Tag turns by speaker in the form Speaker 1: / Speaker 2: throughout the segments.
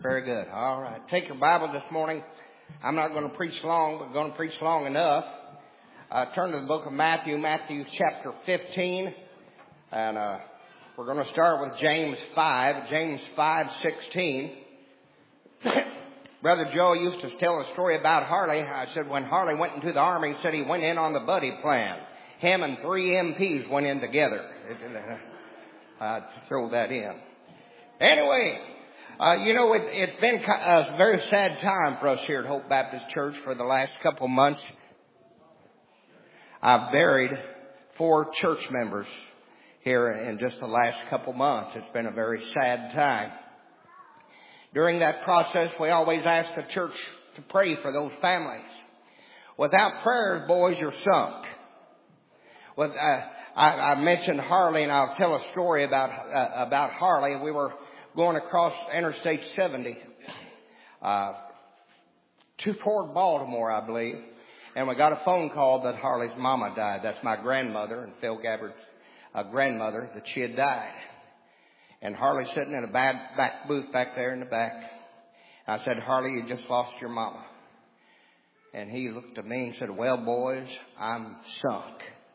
Speaker 1: Very good. All right. Take your Bible this morning. I'm not going to preach long, but going to preach long enough. Turn to the book of Matthew, Matthew chapter 15. And we're going to start with James 5, James 5:16. Brother Joe used to tell a story about Harley. I said when Harley went into the army, he said he went in on the buddy plan. Him and 3 MPs went in together. To throw that in. Anyway, it's been a very sad time for us here at Hope Baptist Church for the last couple of months. I've buried 4 church members here in just the last couple of months. It's been a very sad time. During that process, we always ask the church to pray for those families. Without prayers, boys, you're sunk. I mentioned Harley, and I'll tell a story about Harley. We were going across Interstate 70 toward Baltimore, I believe, and we got a phone call that Harley's mama died. That's my grandmother and Phil Gabbard's grandmother, that she had died. And Harley's sitting in a back booth back there in the back. I said, Harley, you just lost your mama. And he looked at me and said, well, boys, I'm sunk.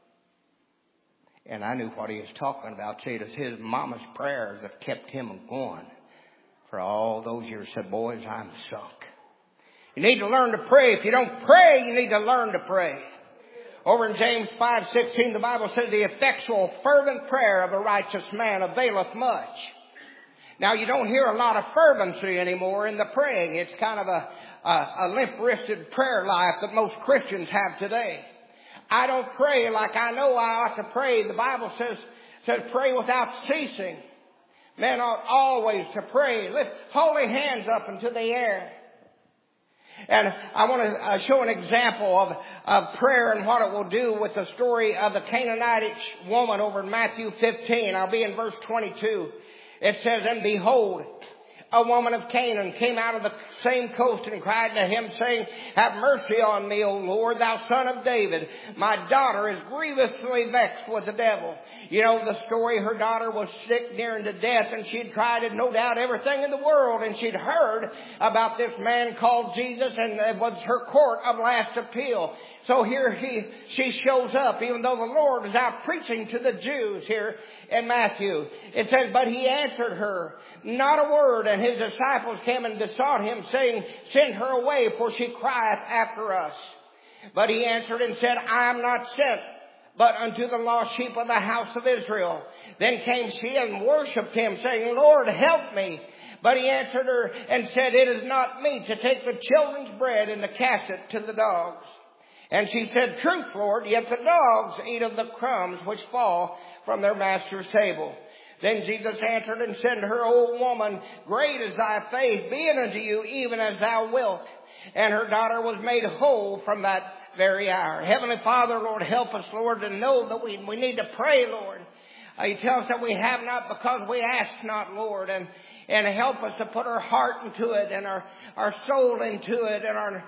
Speaker 1: And I knew what he was talking about. See, it was his mama's prayers that kept him going for all those years. Said, boys, I'm sunk. You need to learn to pray. If you don't pray, you need to learn to pray. Over in James 5:16, the Bible says, the effectual fervent prayer of a righteous man availeth much. Now, you don't hear a lot of fervency anymore in the praying. It's kind of a limp-wristed prayer life that most Christians have today. I don't pray like I know I ought to pray. The Bible says pray without ceasing. Men ought always to pray. Lift holy hands up into the air. And I want to show an example of prayer and what it will do with the story of the Canaanite woman over in Matthew 15. I'll be in verse 22. It says, and behold, a woman of Canaan came out of the same coast and cried to him, saying, have mercy on me, O Lord, thou son of David. My daughter is grievously vexed with the devil. You know the story. Her daughter was sick nearing to death, and she'd tried no doubt everything in the world, and she'd heard about this man called Jesus, and it was her court of last appeal. So here she shows up, even though the Lord is out preaching to the Jews here in Matthew. It says, but he answered her not a word, and his disciples came and besought him, saying, send her away, for she crieth after us. But he answered and said, I am not sent but unto the lost sheep of the house of Israel. Then came she and worshipped him, saying, Lord, help me. But he answered her and said, it is not meet to take the children's bread and to cast it to the dogs. And she said, truth, Lord, yet the dogs eat of the crumbs which fall from their master's table. Then Jesus answered and said to her, O woman, great is thy faith, be it unto you even as thou wilt. And her daughter was made whole from that very hour. Heavenly Father, Lord, help us, Lord, to know that we need to pray, Lord. You tell us that we have not because we ask not, Lord, and help us to put our heart into it and our soul into it and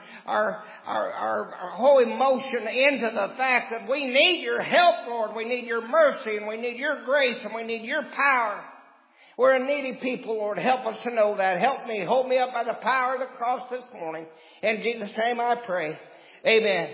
Speaker 1: our whole emotion into the fact that we need your help, Lord. We need your mercy and we need your grace and we need your power. We're a needy people, Lord. Help us to know that. Help me. Hold me up by the power of the cross this morning. In Jesus' name I pray. Amen.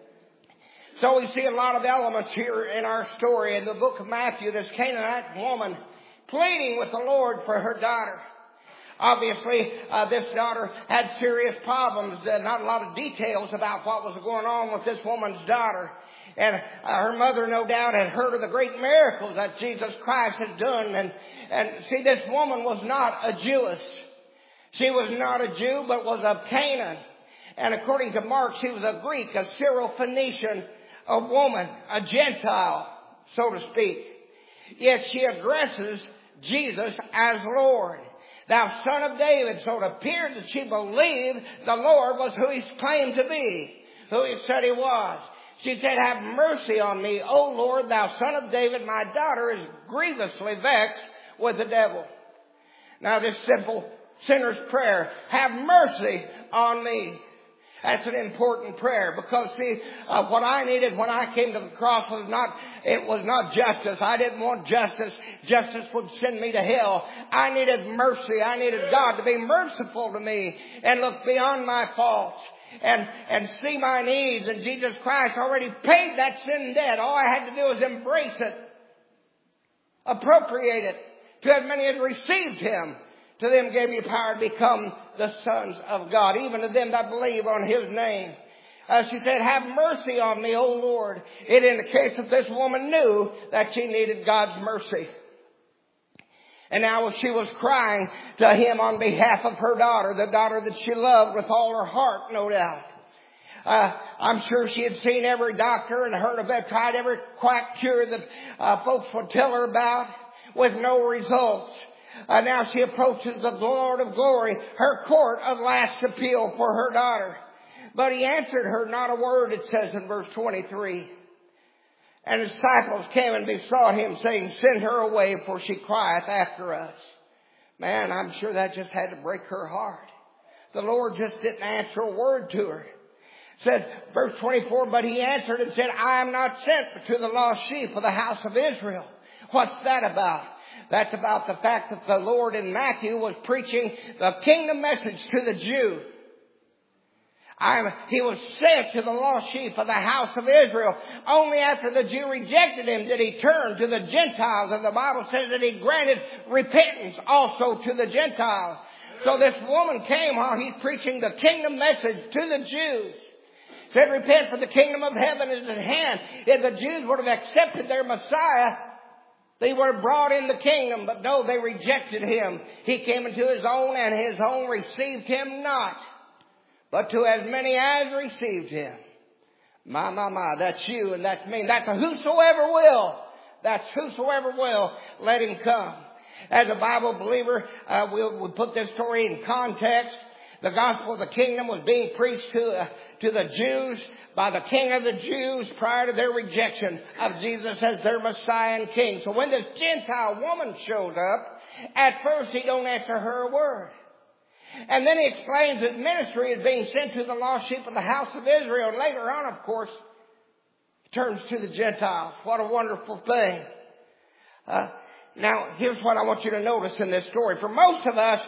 Speaker 1: So we see a lot of elements here in our story in the book of Matthew. This Canaanite woman pleading with the Lord for her daughter. Obviously, this daughter had serious problems. Not a lot of details about what was going on with this woman's daughter. And her mother, no doubt, had heard of the great miracles that Jesus Christ had done. And see, this woman was not a Jewess. She was not a Jew, but was of Canaan. And according to Mark, she was a Greek, a Syro-Phoenician, a woman, a Gentile, so to speak. Yet she addresses Jesus as Lord. Thou son of David. So it appeared that she believed the Lord was who he claimed to be, who he said he was. She said, have mercy on me, O Lord, thou son of David. My daughter is grievously vexed with the devil. Now this simple sinner's prayer, have mercy on me. That's an important prayer because see, what I needed when I came to the cross was not justice. I didn't want justice. Justice would send me to hell. I needed mercy. I needed God to be merciful to me and look beyond my faults and see my needs. And Jesus Christ already paid that sin debt. All I had to do was embrace it, appropriate it. To as many as received Him, to them gave you power to become the sons of God, even to them that believe on His name. She said, have mercy on me, O Lord. It indicates that this woman knew that she needed God's mercy. And now she was crying to Him on behalf of her daughter, the daughter that she loved with all her heart, no doubt. I'm sure she had seen every doctor and heard about, tried every quack cure that folks would tell her about, with no results. Now she approaches the Lord of glory, her court of last appeal for her daughter. But He answered her not a word, it says in verse 23. And His disciples came and besought Him, saying, send her away, for she crieth after us. Man, I'm sure that just had to break her heart. The Lord just didn't answer a word to her. It says, verse 24, but He answered and said, I am not sent but to the lost sheep of the house of Israel. What's that about? That's about the fact that the Lord in Matthew was preaching the kingdom message to the Jew. He was sent to the lost sheep of the house of Israel. Only after the Jew rejected Him did He turn to the Gentiles. And the Bible says that He granted repentance also to the Gentiles. So this woman came while He's preaching the kingdom message to the Jews. Said, repent, for the kingdom of heaven is at hand. If the Jews would have accepted their Messiah, they were brought in the kingdom, but no, they rejected Him. He came into His own, and His own received Him not. But to as many as received Him. My, that's you and that's me. That's a whosoever will. That's whosoever will, let him come. As a Bible believer, we'll put this story in context. The gospel of the kingdom was being preached to the Jews by the King of the Jews prior to their rejection of Jesus as their Messiah and King. So when this Gentile woman shows up, at first He don't answer her a word. And then He explains His ministry as being sent to the lost sheep of the house of Israel. And later on, of course, He turns to the Gentiles. What a wonderful thing. Now, here's what I want you to notice in this story. For most of us,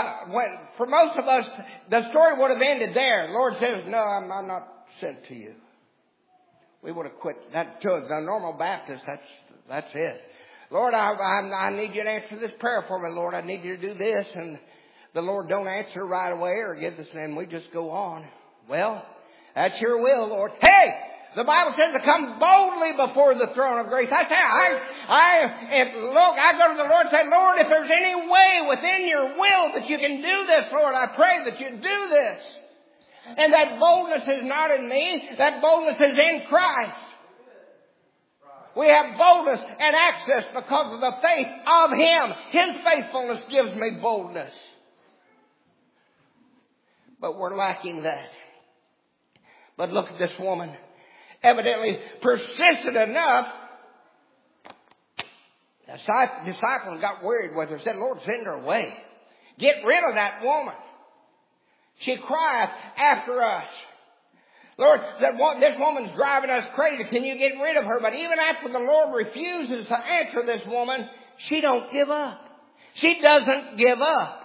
Speaker 1: the story would have ended there. The Lord says, no, I'm not sent to you. We would have quit that to the normal Baptist. That's it. Lord, I need you to answer this prayer for me, Lord. I need you to do this. And the Lord don't answer right away or give us, and we just go on. Well, that's your will, Lord. Hey! The Bible says to come boldly before the throne of grace. I say, I go to the Lord and say, Lord, if there's any way within your will that you can do this, Lord, I pray that you do this. And that boldness is not in me. That boldness is in Christ. We have boldness and access because of the faith of Him. His faithfulness gives me boldness. But we're lacking that. But look at this woman. Evidently persistent enough. The disciples got worried with her. Said, Lord, send her away. Get rid of that woman. She crieth after us. Lord said, this woman's driving us crazy. Can you get rid of her? But even after the Lord refuses to answer this woman, she don't give up. She doesn't give up.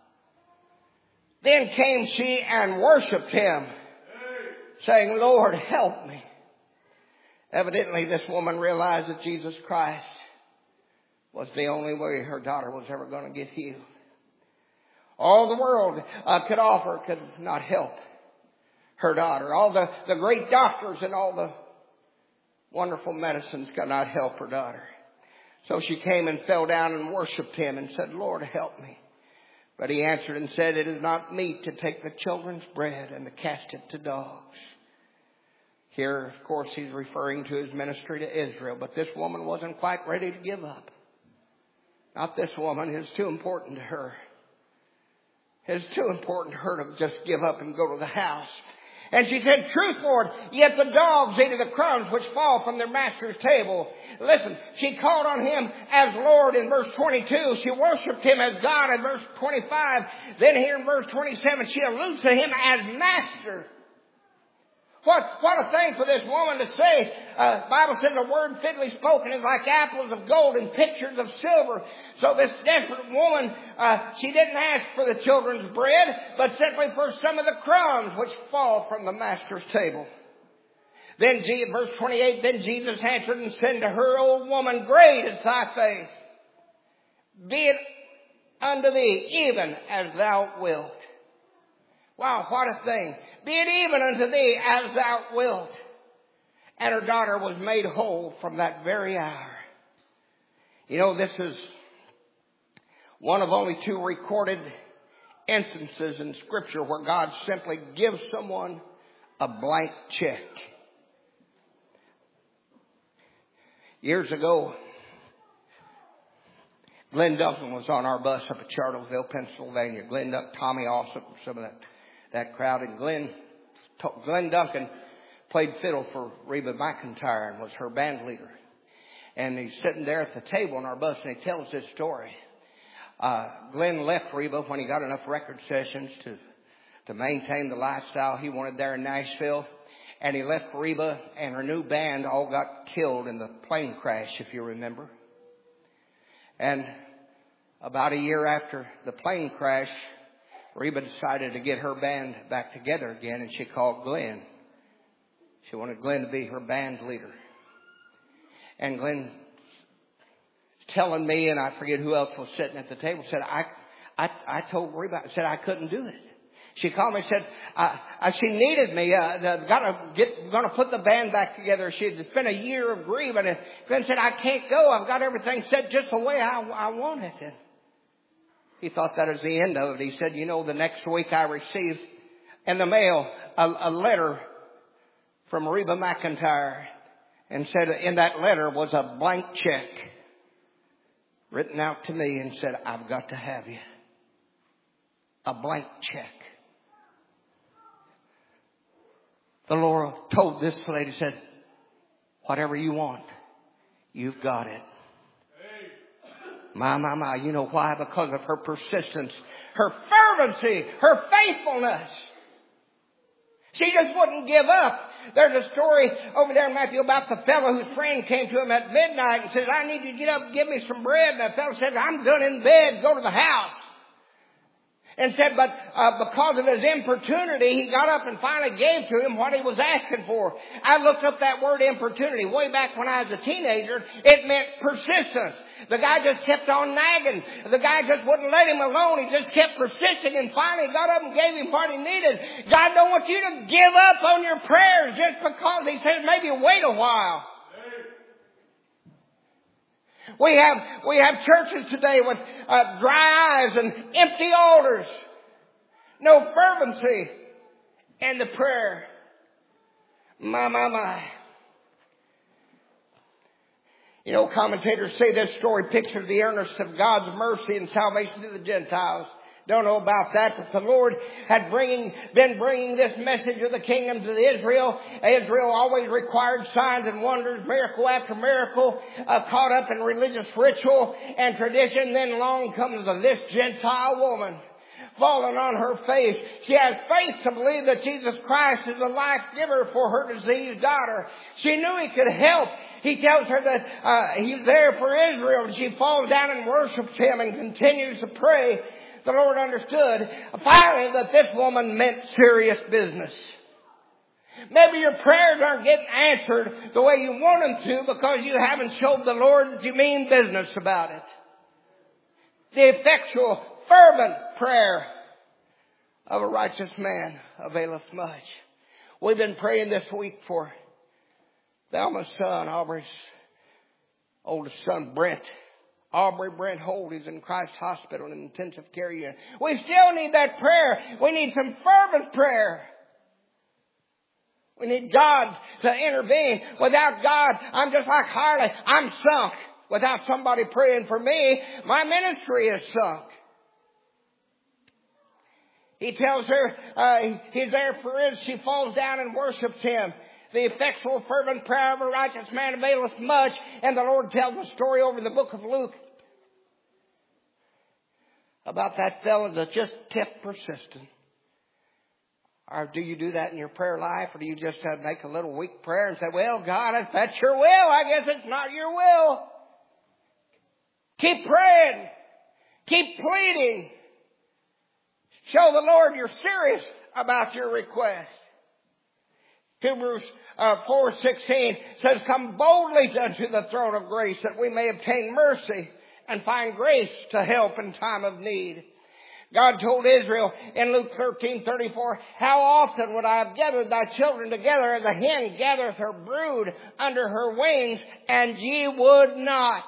Speaker 1: Then came she and worshipped Him, saying, Lord, help me. Evidently, this woman realized that Jesus Christ was the only way her daughter was ever going to get healed. All the world could offer could not help her daughter. All the great doctors and all the wonderful medicines could not help her daughter. So she came and fell down and worshipped Him and said, Lord, help me. But He answered and said, it is not meet to take the children's bread and to cast it to dogs. Here, of course, He's referring to His ministry to Israel. But this woman wasn't quite ready to give up. Not this woman. It's too important to her. It's too important to her to just give up and go to the house. And she said, truth, Lord, yet the dogs eat of the crumbs which fall from their master's table. Listen, she called on Him as Lord in verse 22. She worshiped Him as God in verse 25. Then here in verse 27, she alludes to Him as Master. What a thing for this woman to say. Bible says a word fitly spoken is like apples of gold and pictures of silver. So this desperate woman, she didn't ask for the children's bread, but simply for some of the crumbs which fall from the master's table. Then, verse 28, then Jesus answered and said to her, O woman, great is thy faith. Be it unto thee even as thou wilt. Wow, what a thing. Be it even unto thee as thou wilt. And her daughter was made whole from that very hour. You know, this is one of only 2 recorded instances in Scripture where God simply gives someone a blank check. Years ago, Glenn Duncan was on our bus up at Charlottesville, Pennsylvania. Glenn Duncan, Tommy Alsop, some of that crowd. And Glenn Duncan played fiddle for Reba McEntire and was her band leader. And he's sitting there at the table on our bus and he tells this story. Glenn left Reba when he got enough record sessions to maintain the lifestyle he wanted there in Nashville. And he left Reba and her new band all got killed in the plane crash, if you remember. And about a year after the plane crash, Reba decided to get her band back together again, and she called Glenn. She wanted Glenn to be her band leader. And Glenn telling me, and I forget who else was sitting at the table, said, I told Reba, I said I couldn't do it. She called me and said, she needed me, gonna put the band back together. She had spent a year of grieving, and Glenn said, I can't go. I've got everything set just the way I want it. And he thought that was the end of it. He said, you know, the next week I received in the mail a letter from Reba McEntire, and said in that letter was a blank check written out to me and said, I've got to have you. A blank check. The Lord told this lady, said, whatever you want, you've got it. My. You know why? Because of her persistence, her fervency, her faithfulness. She just wouldn't give up. There's a story over there in Matthew about the fellow whose friend came to him at midnight and says, I need you to get up and give me some bread. And the fellow said, I'm done in bed. Go to the house. And said, but because of his importunity, he got up and finally gave to him what he was asking for. I looked up that word importunity way back when I was a teenager. It meant persistence. The guy just kept on nagging. The guy just wouldn't let him alone. He just kept persisting and finally got up and gave him what he needed. God don't want you to give up on your prayers just because he says maybe wait a while. We have churches today with dry eyes and empty altars. No fervency in the prayer. My. You know, commentators say this story pictures the earnest of God's mercy and salvation to the Gentiles. Don't know about that, but the Lord had been bringing this message of the kingdom to Israel. Israel always required signs and wonders, miracle after miracle, caught up in religious ritual and tradition. Then along comes this Gentile woman, falling on her face. She has faith to believe that Jesus Christ is the life giver for her diseased daughter. She knew he could help. He tells her that he's there for Israel, and she falls down and worships him and continues to pray. The Lord understood finally that this woman meant serious business. Maybe your prayers aren't getting answered the way you want them to because you haven't showed the Lord that you mean business about it. The effectual, fervent prayer of a righteous man availeth much. We've been praying this week for Thelma's son, Aubrey's oldest son, Brent. Aubrey Brent Holt is in Christ Hospital in intensive care unit. We still need that prayer. We need some fervent prayer. We need God to intervene. Without God, I'm just like Harley. I'm sunk. Without somebody praying for me, my ministry is sunk. He tells her he's there for her. She falls down and worships him. The effectual, fervent prayer of a righteous man availeth much. And the Lord tells a story over in the book of Luke about that fellow that just kept persisting. Or do you do that in your prayer life? Or do you just make a little weak prayer and say, well, God, if that's your will, I guess it's not your will. Keep praying. Keep pleading. Show the Lord you're serious about your request. Hebrews 4:16 says, come boldly unto the throne of grace that we may obtain mercy and find grace to help in time of need. God told Israel in Luke 13:34, how often would I have gathered thy children together as a hen gathereth her brood under her wings, and ye would not.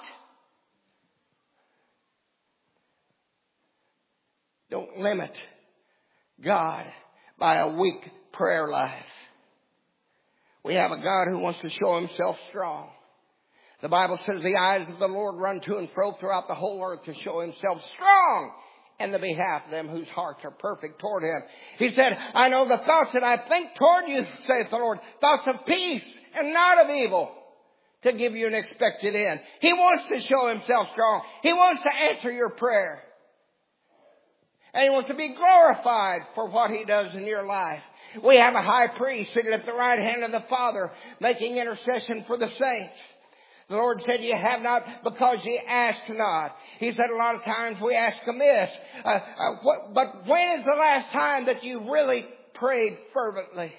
Speaker 1: Don't limit God by a weak prayer life. We have a God who wants to show himself strong. The Bible says the eyes of the Lord run to and fro throughout the whole earth to show himself strong in the behalf of them whose hearts are perfect toward him. He said, I know the thoughts that I think toward you, saith the Lord, thoughts of peace and not of evil, to give you an expected end. He wants to show himself strong. He wants to answer your prayer. And he wants to be glorified for what he does in your life. We have a high priest sitting at the right hand of the Father, making intercession for the saints. The Lord said, you have not because ye ask not. He said a lot of times we ask amiss. But when is the last time that you really prayed fervently?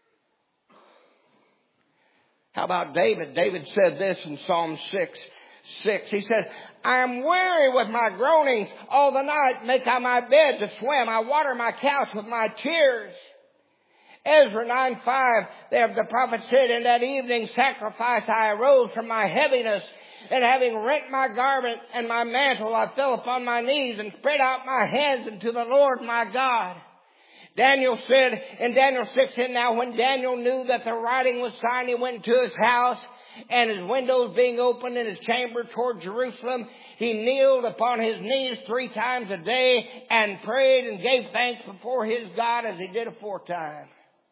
Speaker 1: How about David? David said this in Psalm 6. He said, I am weary with my groanings. All the night make I my bed to swim. I water my couch with my tears. Ezra 9:5, there the prophet said, in that evening sacrifice I arose from my heaviness, and having rent my garment and my mantle, I fell upon my knees and spread out my hands unto the Lord my God. Daniel said in Daniel 6, and now when Daniel knew that the writing was signed, he went to his house, and his windows being opened in his chamber toward Jerusalem, he kneeled upon his knees 3 times a day and prayed and gave thanks before his God as he did aforetime.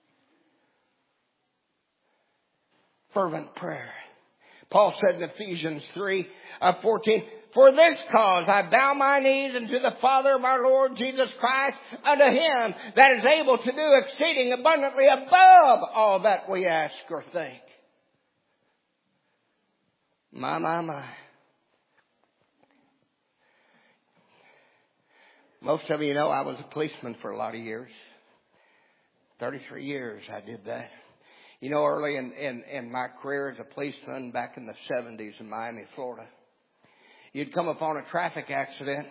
Speaker 1: Fervent prayer. Paul said in Ephesians 3:14, for this cause I bow my knees unto the Father of our Lord Jesus Christ, unto him that is able to do exceeding abundantly above all that we ask or think. My. Most of you know I was a policeman for a lot of years. 33 years I did that. You know, early in my career as a policeman back in the 70s in Miami, Florida, you'd come upon a traffic accident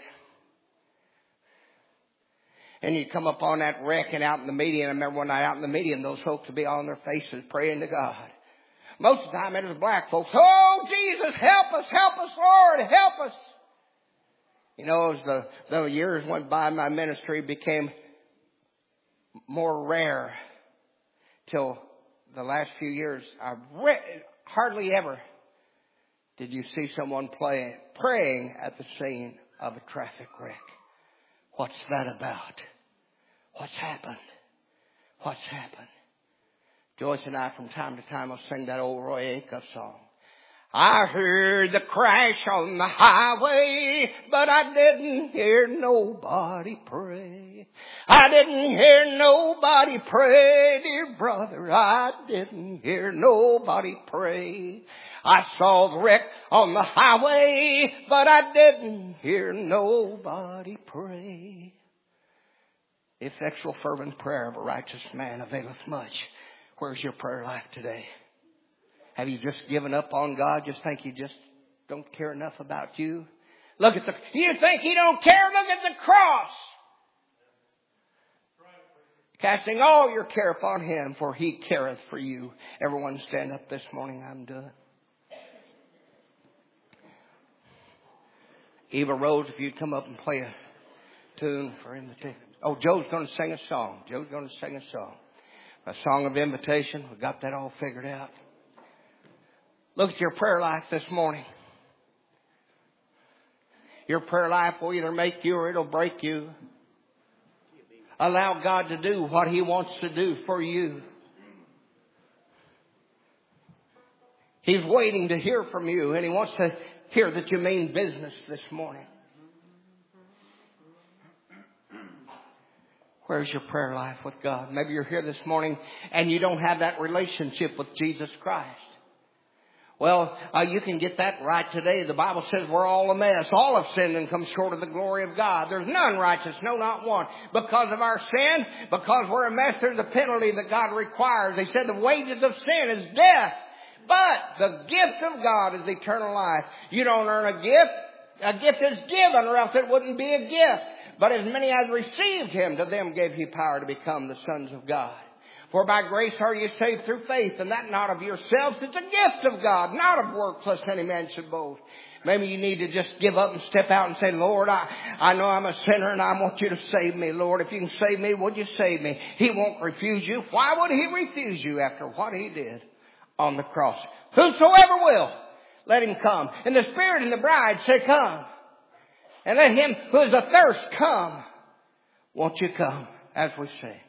Speaker 1: and you'd come upon that wreck and out in the median. I remember one night out in the median, those folks would be on their faces praying to God. Most of the time it was black folks. Oh, Jesus, help us, Lord, help us. You know, as the years went by, my ministry became more rare till the last few years. Hardly ever did you see someone praying at the scene of a traffic wreck. What's that about? What's happened? What's happened? Joyce and I from time to time will sing that old Roy Acuff song. I heard the crash on the highway, but I didn't hear nobody pray. I didn't hear nobody pray, dear brother. I didn't hear nobody pray. I saw the wreck on the highway, but I didn't hear nobody pray. The effectual fervent prayer of a righteous man availeth much. Where's your prayer life today? Have you just given up on God? Just think He just don't care enough about you? Look at you think He don't care? Look at the cross. Casting all your care upon Him, for He careth for you. Everyone stand up this morning. I'm done. Eva Rose, if you'd come up and play a tune for invitation. Oh, Joe's going to sing a song. Joe's going to sing a song. A song of invitation. We got that all figured out. Look at your prayer life this morning. Your prayer life will either make you or it'll break you. Allow God to do what He wants to do for you. He's waiting to hear from you, and He wants to hear that you mean business this morning. Where's your prayer life with God? Maybe you're here this morning and you don't have that relationship with Jesus Christ. Well, you can get that right today. The Bible says we're all a mess. All have sinned and come short of the glory of God. There's none righteous, no, not one. Because of our sin, because we're a mess, there's a penalty that God requires. They said the wages of sin is death. But the gift of God is eternal life. You don't earn a gift. A gift is given, or else it wouldn't be a gift. But as many as received Him, to them gave He power to become the sons of God. For by grace are you saved through faith, and that not of yourselves. It's a gift of God, not of works, lest any man should boast. Maybe you need to just give up and step out and say, Lord, I know I'm a sinner and I want you to save me. Lord, if you can save me, would you save me? He won't refuse you. Why would He refuse you after what He did on the cross? Whosoever will, let him come. And the Spirit and the bride say, come. And let him who is athirst come. Won't you come, as we say.